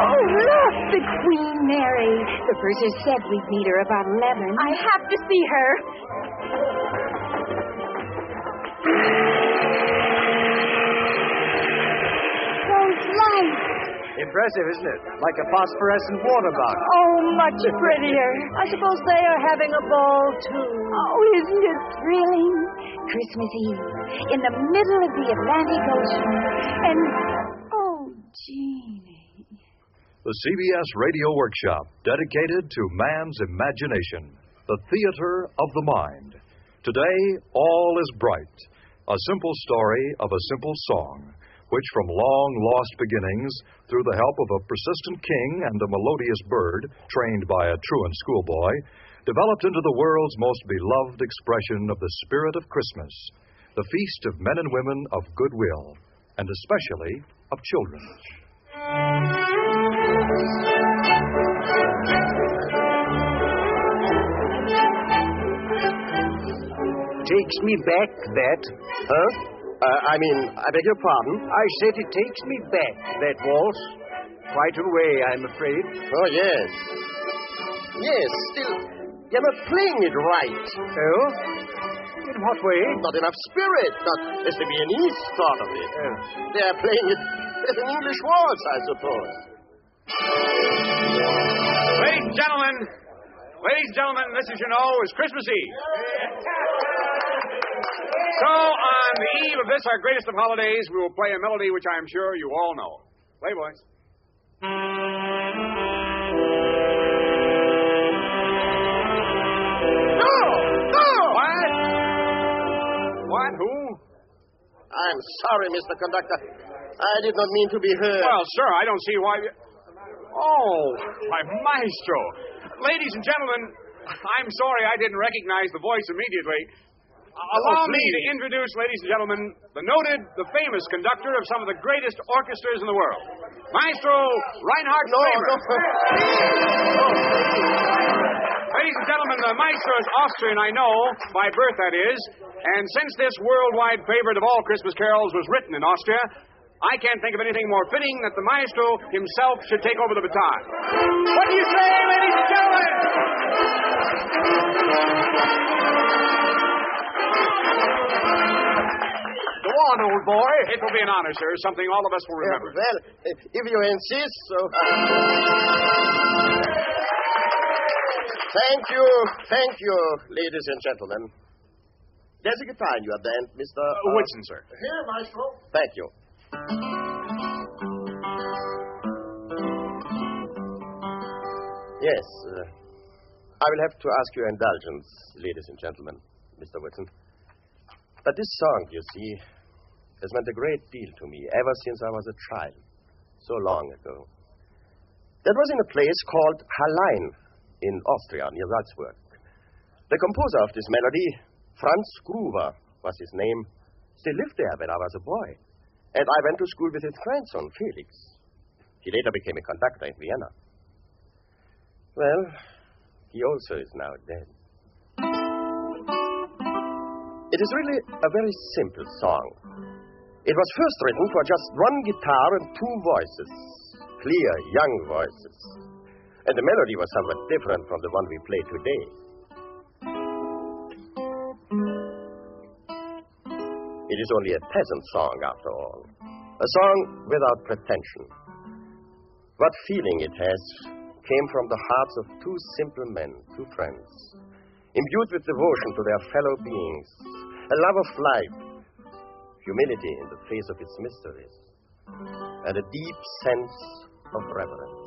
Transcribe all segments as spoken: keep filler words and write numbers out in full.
Oh, look, the Queen Mary. The purser said we'd meet her about eleven. I have to see her. Those lights. Impressive, isn't it? Like a phosphorescent water box. Oh, much prettier. I suppose they are having a ball, too. Oh, isn't it thrilling? Christmas Eve, in the middle of the Atlantic Ocean. And, oh, Jeannie. The C B S Radio Workshop, dedicated to man's imagination, the theater of the mind. Today, all is bright. A simple story of a simple song, which from long-lost beginnings, through the help of a persistent king and a melodious bird, trained by a truant schoolboy, developed into the world's most beloved expression of the spirit of Christmas, the feast of men and women of goodwill, and especially of children. Takes me back, that. Huh? Uh, I mean, I beg your pardon? I said it takes me back, that waltz. Quite a way, I'm afraid. Oh, yes. Yes, still, you're not playing it right. Oh? In what way? Not enough spirit. Not as the Viennese thought of it. Oh. They're playing it as an English waltz, I suppose. Ladies and gentlemen, ladies and gentlemen, this, as you know, is Christmas Eve. So, on the eve of this, our greatest of holidays, we will play a melody which I am sure you all know. Play, boys. No! No! What? What? Who? I'm sorry, Mister Conductor. I did not mean to be heard. Well, sir, I don't see why... Oh, my maestro. Ladies and gentlemen, I'm sorry I didn't recognize the voice immediately. Allow me to introduce, ladies and gentlemen, the noted, the famous conductor of some of the greatest orchestras in the world, Maestro Reinhard No, Kramer. no. Ladies and gentlemen, the Maestro is Austrian, I know, by birth, that is, and since this worldwide favorite of all Christmas carols was written in Austria, I can't think of anything more fitting that the Maestro himself should take over the baton. What do you say, ladies and gentlemen? Go on, old boy. It will be an honor, sir. Something all of us will remember. Uh, well, if you insist, so... Thank you, thank you, ladies and gentlemen. There's a guitar in your band, Mister Uh, Whitson, sir. Here, Maestro. Thank you. Yes, uh, I will have to ask your indulgence, ladies and gentlemen, Mister Whitson. But this song, you see, has meant a great deal to me ever since I was a child, so long ago. That was in a place called Hallein in Austria, near Salzburg. The composer of this melody, Franz Gruber, was his name, still lived there when I was a boy. And I went to school with his grandson, Felix. He later became a conductor in Vienna. Well, he also is now dead. It is really a very simple song. It was first written for just one guitar and two voices, clear, young voices. And the melody was somewhat different from the one we play today. It is only a peasant song, after all. A song without pretension. What feeling it has came from the hearts of two simple men, two friends, imbued with devotion to their fellow beings, a love of life, humility in the face of its mysteries, and a deep sense of reverence.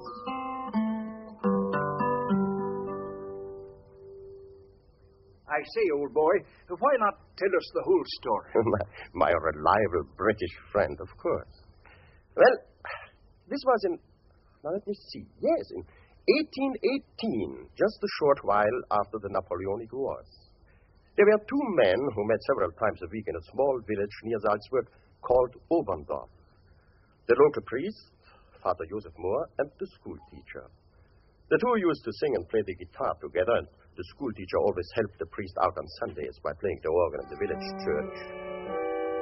I say, old boy, why not tell us the whole story? my, my reliable British friend, of course. Well, this was in, now let me see, yes, in eighteen eighteen, just a short while after the Napoleonic Wars. There were two men who met several times a week in a small village near Salzburg called Oberndorf. The local priest, Father Joseph Mohr, and the school teacher. The two used to sing and play the guitar together, and the school teacher always helped the priest out on Sundays by playing the organ in the village church.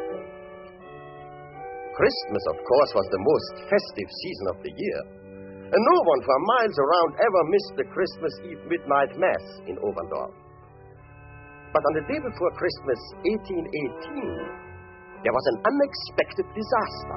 Christmas, of course, was the most festive season of the year. And no one for miles around ever missed the Christmas Eve midnight mass in Oberndorf. But on the day before Christmas, eighteen eighteen, there was an unexpected disaster.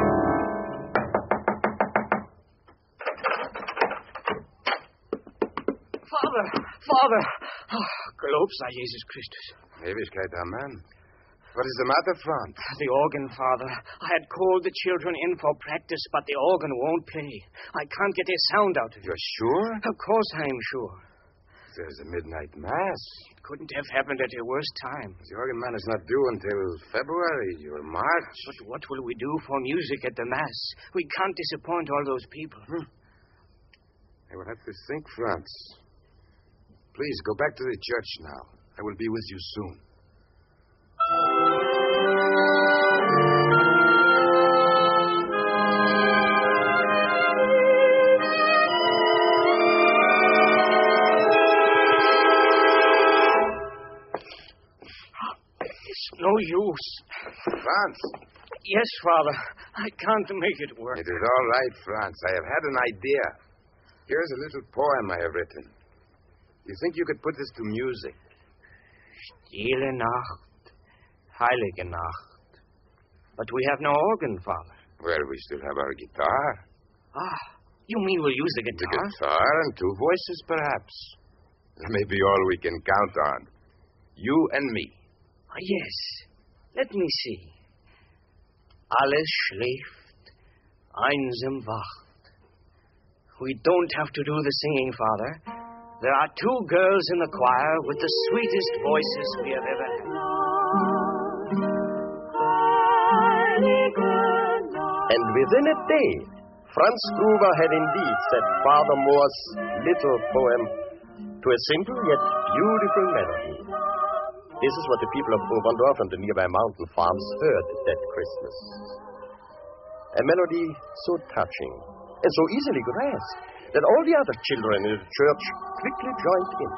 Father, Father! Oh, gelob sei Jesus Christus. Ewigkeit, Amen. What is the matter, Franz? The organ, Father. I had called the children in for practice, but the organ won't play. I can't get a sound out of it. You're sure? Of course I'm sure. There's a midnight mass. It couldn't have happened at a worse time. The organ man is not due until February or March. But what will we do for music at the Mass? We can't disappoint all those people. Hmm. I will have to think, Franz. Please, go back to the church now. I will be with you soon. No use. Franz. Yes, Father. I can't make it work. It is all right, Franz. I have had an idea. Here's a little poem I have written. You think you could put this to music? Stille Nacht, heilige Nacht. But we have no organ, Father. Well, we still have our guitar. Ah, you mean we'll use the The guitar? guitar and two voices, perhaps. That may be all we can count on. You and me. Ah, yes. Let me see. Alles schläft, einsam wacht. We don't have to do the singing, Father. There are two girls in the choir with the sweetest voices we have ever had. And within a day, Franz Gruber had indeed set Father Moore's little poem to a simple yet beautiful melody. This is what the people of Oberndorf and the nearby mountain farms heard that Christmas. A melody so touching and so easily grasped that all the other children in the church quickly joined in.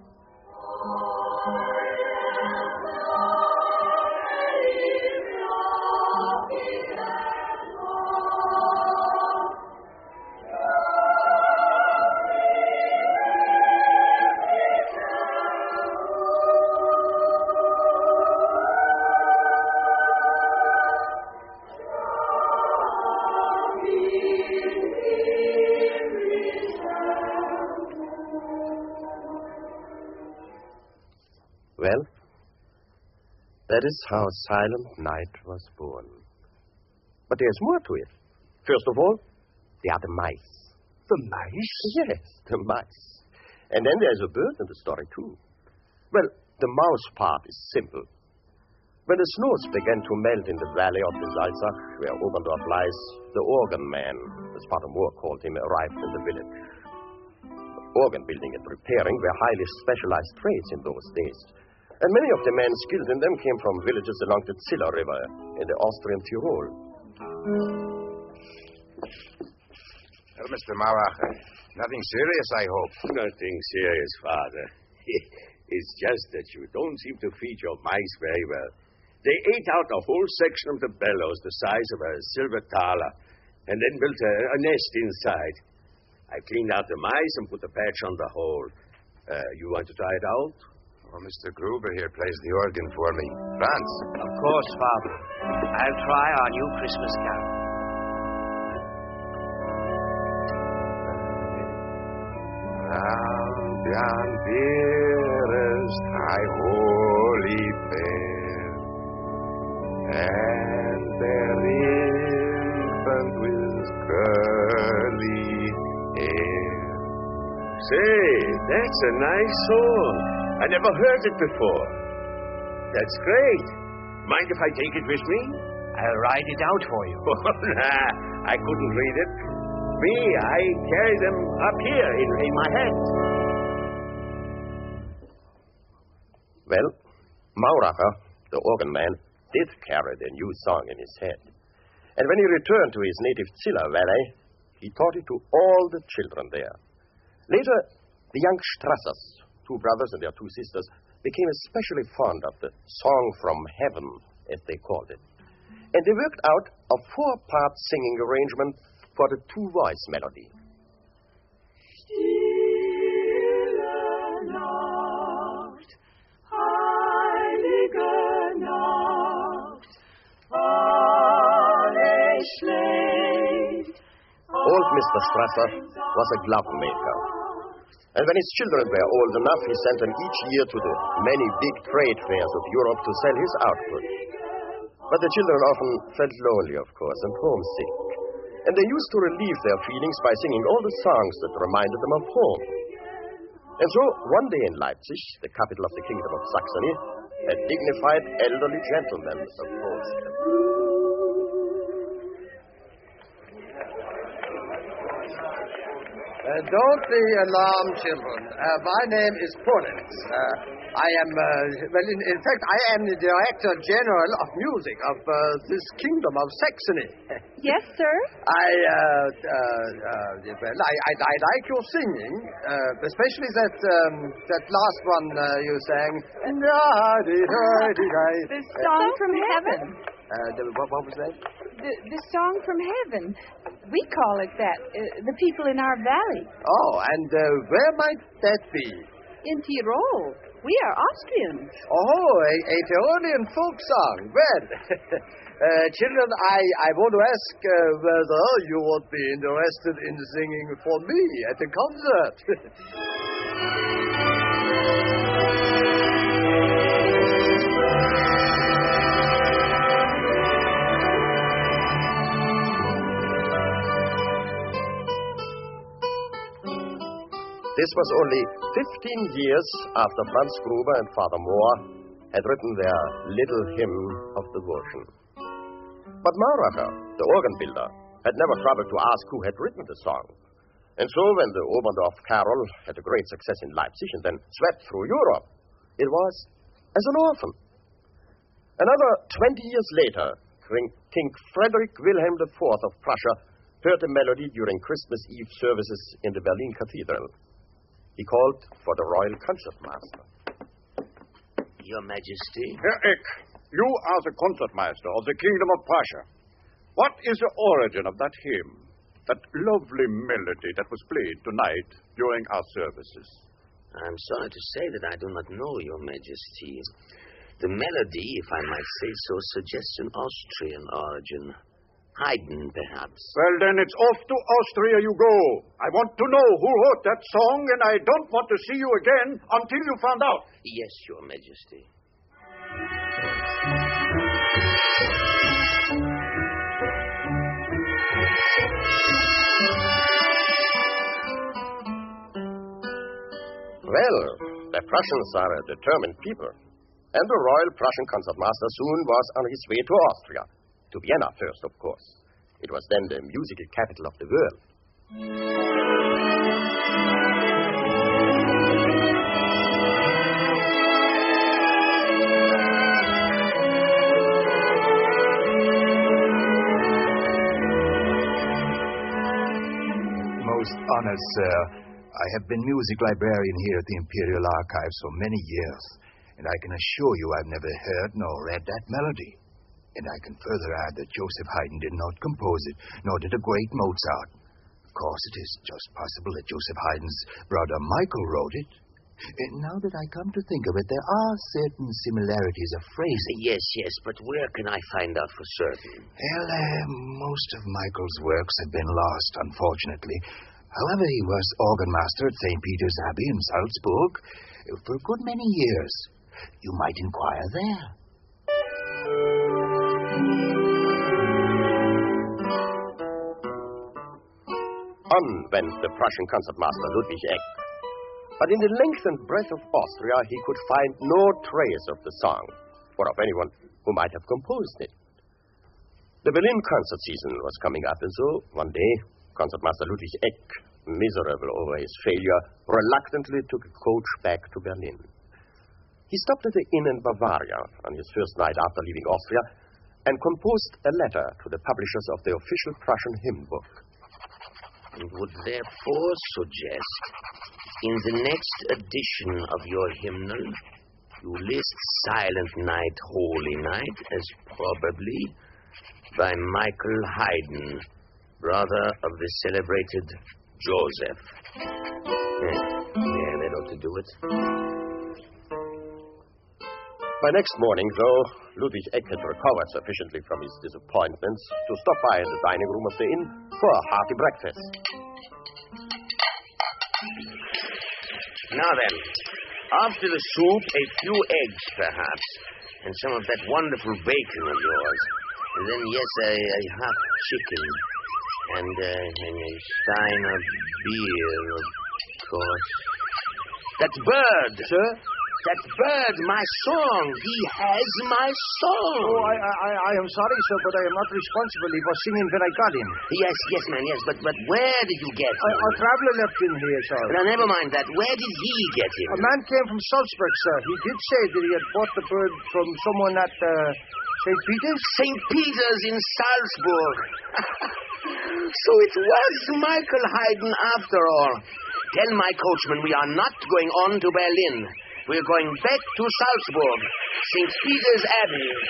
Well, that is how Silent Night was born. But there's more to it. First of all, there are the mice. The mice? Yes, the mice. And then there's a bird in the story, too. Well, the mouse part is simple. When the snows began to melt in the valley of the Salzach, where Oberndorf lies, the organ man, as Father Moore called him, arrived in the village. Organ building and repairing were highly specialized trades in those days. And many of the men skilled in them came from villages along the Ziller River in the Austrian Tyrol. Well, Mister Mauracher, nothing serious, I hope. Nothing serious, Father. It's just that you don't seem to feed your mice very well. They ate out a whole section of the bellows the size of a silver thaler, and then built a, a nest inside. I cleaned out the mice and put the patch on the hole. Uh, you want to try it out? Oh, Mister Gruber here plays the organ for me. Franz. Of course, Father. I'll try our new Christmas carol. Round yon dearest high holy pair, and their infant with curly hair. Say, that's a nice song. I never heard it before. That's great. Mind if I take it with me? I'll write it out for you. Oh, nah, I couldn't read it. Me, I carry them up here in, in my head. Well, Mauracher, the organ man, did carry the new song in his head. And when he returned to his native Ziller Valley, he taught it to all the children there. Later, the young Strassers, two brothers and their two sisters, became especially fond of the Song from Heaven, as they called it. And they worked out a four-part singing arrangement for the two-voice melody. Nacht, heilige Nacht, alles schläft. Old Mister Strasser was a glove maker. And when his children were old enough, he sent them each year to the many big trade fairs of Europe to sell his output. But the children often felt lonely, of course, and homesick. And they used to relieve their feelings by singing all the songs that reminded them of home. And so, one day in Leipzig, the capital of the Kingdom of Saxony, a dignified elderly gentleman approached them. Uh, don't be alarmed, children. Uh, my name is Ponitz. Uh, I am, uh, well, in, in fact, I am the Director General of Music of uh, this Kingdom of Saxony. Yes, sir? I, uh, uh, uh, well, I, I, I like your singing, uh, especially that, um, that last one uh, you sang. The song from heaven. Uh, the, what, what was that? The, the song from heaven. We call it that. Uh, the people in our valley. Oh, and uh, where might that be? In Tyrol. We are Austrians. Oh, a, a Tyrolean folk song. Well, uh, children, I, I want to ask uh, whether you would be interested in singing for me at a concert. This was only fifteen years after Franz Gruber and Father Mohr had written their little hymn of devotion. But Mauracher, the organ builder, had never troubled to ask who had written the song. And so when the Oberndorf Carol had a great success in Leipzig and then swept through Europe, it was as an orphan. Another twenty years later, King Frederick Wilhelm the Fourth of Prussia heard the melody during Christmas Eve services in the Berlin Cathedral. He called for the royal concertmaster. Your Majesty? Herr Eck, you are the concertmaster of the Kingdom of Prussia. What is the origin of that hymn, that lovely melody that was played tonight during our services? I'm sorry to say that I do not know, Your Majesty. The melody, if I might say so, suggests an Austrian origin. Haydn, perhaps. Well, then it's off to Austria you go. I want to know who wrote that song, and I don't want to see you again until you found out. Yes, Your Majesty. Well, the Prussians are a determined people. And the royal Prussian concertmaster soon was on his way to Austria. To Vienna first, of course. It was then the musical capital of the world. Most honored, sir. I have been music librarian here at the Imperial Archives for many years, and I can assure you I've never heard nor read that melody. And I can further add that Joseph Haydn did not compose it, nor did the great Mozart. Of course, it is just possible that Joseph Haydn's brother Michael wrote it. And now that I come to think of it, there are certain similarities of phrasing. Yes, yes, but where can I find out for certain? Well, uh, most of Michael's works have been lost, unfortunately. However, he was organ master at Saint Peter's Abbey in Salzburg for a good many years. You might inquire there. On went the Prussian concertmaster Ludwig Eck. But in the length and breadth of Austria, he could find no trace of the song, or of anyone who might have composed it. The Berlin concert season was coming up, and so, one day, concertmaster Ludwig Eck, miserable over his failure, reluctantly took a coach back to Berlin. He stopped at the inn in Bavaria on his first night after leaving Austria and composed a letter to the publishers of the official Prussian hymn book. And would therefore suggest, in the next edition of your hymnal, you list Silent Night, Holy Night as probably by Michael Haydn, brother of the celebrated Joseph. Yeah, yeah, that ought to do it. By next morning, though, Ludwig Eck had recovered sufficiently from his disappointments to stop by in the dining room of the inn for a hearty breakfast. Now then, after the soup, a few eggs, perhaps, and some of that wonderful bacon of yours. And then, yes, a, a hot chicken. And, uh, and a stein of beer, of course. That bird! Sir? That bird, my song. He has my song. Oh, I, I, I am sorry, sir, but I am not responsible. He was singing when I got him. Yes, yes, man, yes. But but where did you get A, him? a traveler left him here, sir. Now, never mind that. Where did he get him? A man came from Salzburg, sir. He did say that he had bought the bird from someone at uh, Saint Peter's. Saint Peter's in Salzburg. So it was Michael Haydn after all. Tell my coachman we are not going on to Berlin. We're going back to Salzburg, Saint Peter's Avenue.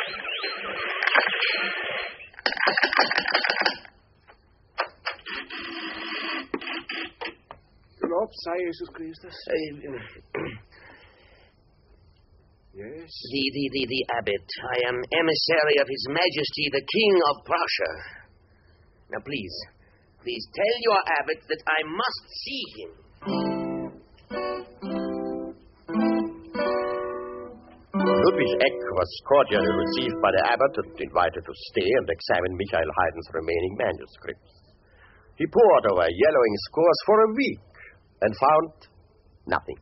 Lob sei Jesus Christus. Yes? The, the, the, the abbot. I am emissary of His Majesty, the King of Prussia. Now, please, please tell your abbot that I must see him. Ludwig Eck was cordially received by the abbot and invited to stay and examine Michael Haydn's remaining manuscripts. He pored over yellowing scores for a week and found nothing.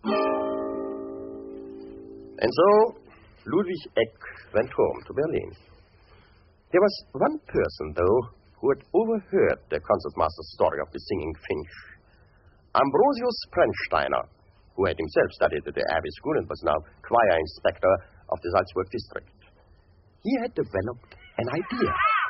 And so Ludwig Eck went home to Berlin. There was one person, though, who had overheard the concertmaster's story of the singing finch. Ambrosius Prensteiner, who had himself studied at the Abbey School and was now choir inspector of the Salzburg district. He had developed an idea.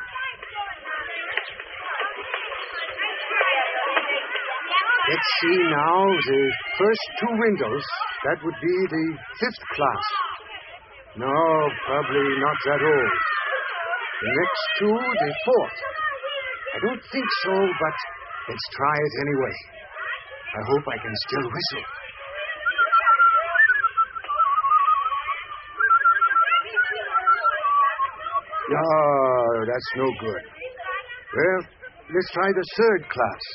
Let's see now, the first two windows, that would be the fifth class. No, probably not that old. The next two, the fourth. I don't think so, but let's try it anyway. I hope I can still whistle. Oh, that's no good. Well, let's try the third class.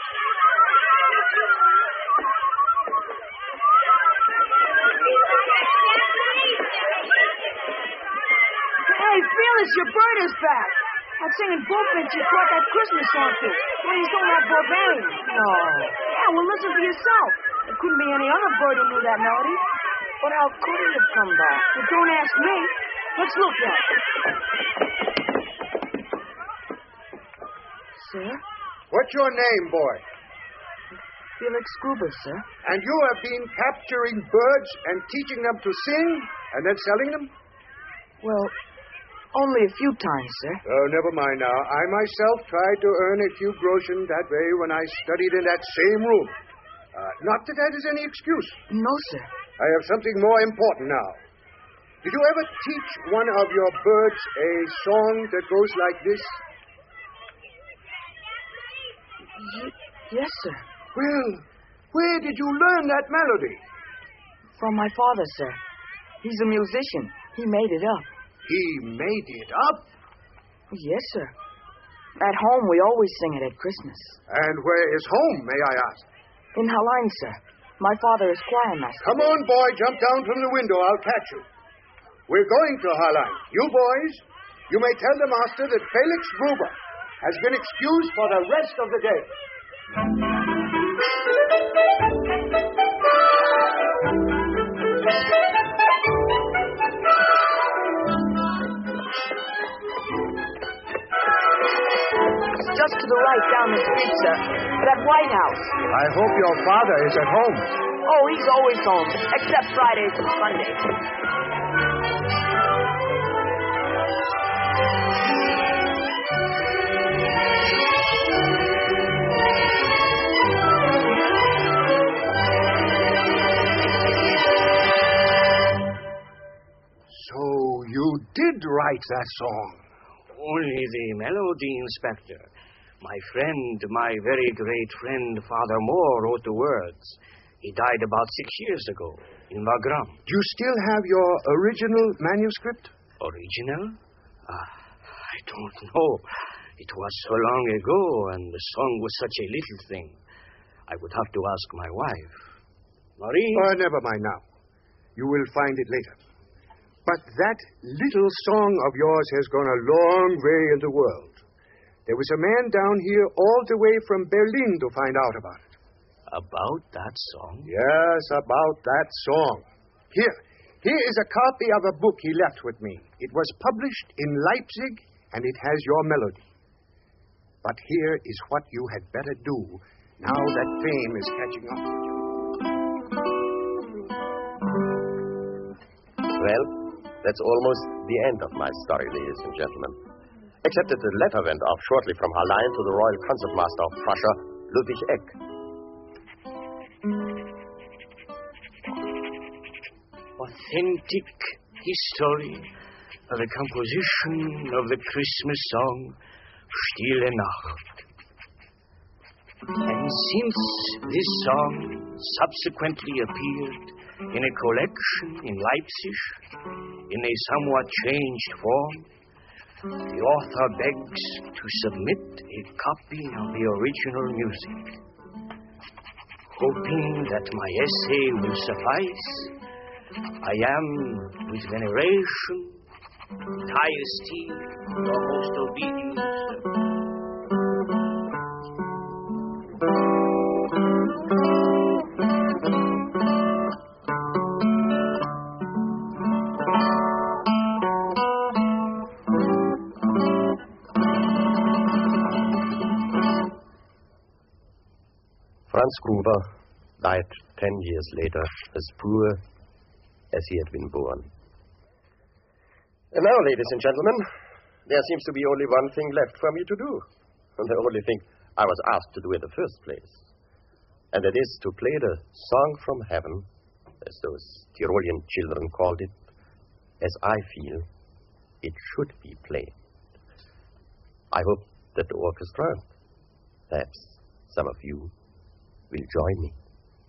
Hey, Felix, your bird is back. That singing bullfinch you taught that Christmas song to. Please don't have barbarian. No. Yeah, well, listen for yourself. There couldn't be any other bird who knew that melody. But how could it have come back? Well, don't ask me. Let's look at it. Sir? What's your name, boy? Felix Gruber, sir. And you have been capturing birds and teaching them to sing and then selling them? Well, only a few times, sir. Oh, never mind now. I myself tried to earn a few groschen that way when I studied in that same room. Uh, not that that is any excuse. No, sir. I have something more important now. Did you ever teach one of your birds a song that goes like this? Y- yes, sir. Well, where did you learn that melody? From my father, sir. He's a musician. He made it up. He made it up? Yes, sir. At home, we always sing it at Christmas. And where is home, may I ask? In Hallein, sir. My father is choir master. Come on, boy. Jump down from the window. I'll catch you. We're going to Hallein. You boys, you may tell the master that Felix Gruber has been excused for the rest of the day. It's just to the right down the street, sir. That White House. I hope your father is at home. Oh, he's always home, except Fridays and Sundays. So you did write that song? Only the melody, Inspector. My friend, my very great friend, Father Moore, wrote the words. He died about six years ago in Wagram. Do you still have your original manuscript? Original? Ah, I don't know. It was so long ago, and the song was such a little thing. I would have to ask my wife. Marie? Oh, never mind now. You will find it later. But that little song of yours has gone a long way in the world. There was a man down here all the way from Berlin to find out about it. About that song? Yes, about that song. Here. Here is a copy of a book he left with me. It was published in Leipzig, and it has your melody. But here is what you had better do now that fame is catching up with you. Well, that's almost the end of my story, ladies and gentlemen. Except that the letter went off shortly from Harlein to the Royal Concertmaster of Prussia, Ludwig Eck. Authentic history of the composition of the Christmas song, Stille Nacht. And since this song subsequently appeared in a collection in Leipzig in a somewhat changed form, the author begs to submit a copy of the original music. Hoping that my essay will suffice, I am, with veneration, Matthias T., your most obedient servant. Franz Gruber died ten years later, as poor as he had been born. And now, ladies and gentlemen, there seems to be only one thing left for me to do. And the only thing I was asked to do in the first place. And that is to play the Song from Heaven, as those Tyrolean children called it, as I feel it should be played. I hope that the orchestra, perhaps some of you, will join me.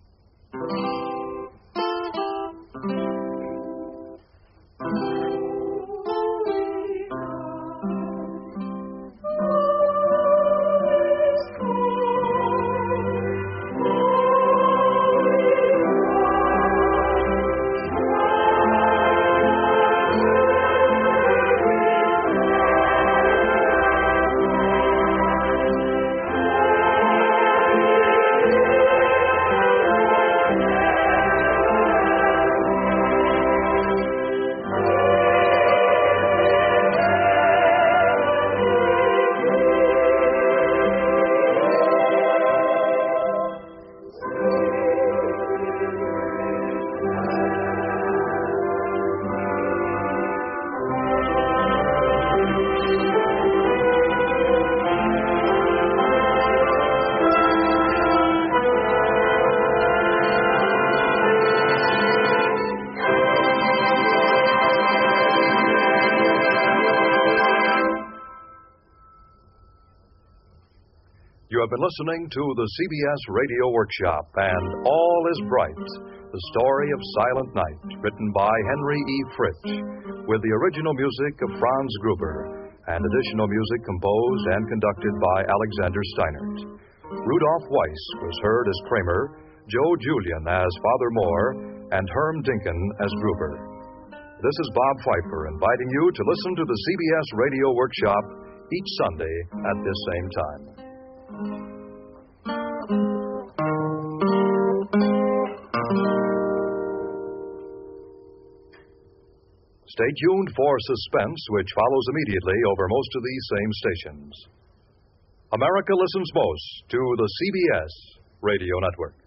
You have been listening to the C B S Radio Workshop and All is Bright, the story of Silent Night, written by Henry E. Fritsch, with the original music of Franz Gruber and additional music composed and conducted by Alexander Steinert. Rudolph Weiss was heard as Kramer, Joe Julian as Father Moore, and Herm Dinken as Gruber. This is Bob Pfeiffer inviting you to listen to the C B S Radio Workshop each Sunday at this same time. Stay tuned for Suspense, which follows immediately over most of these same stations. America listens most to the C B S Radio Network.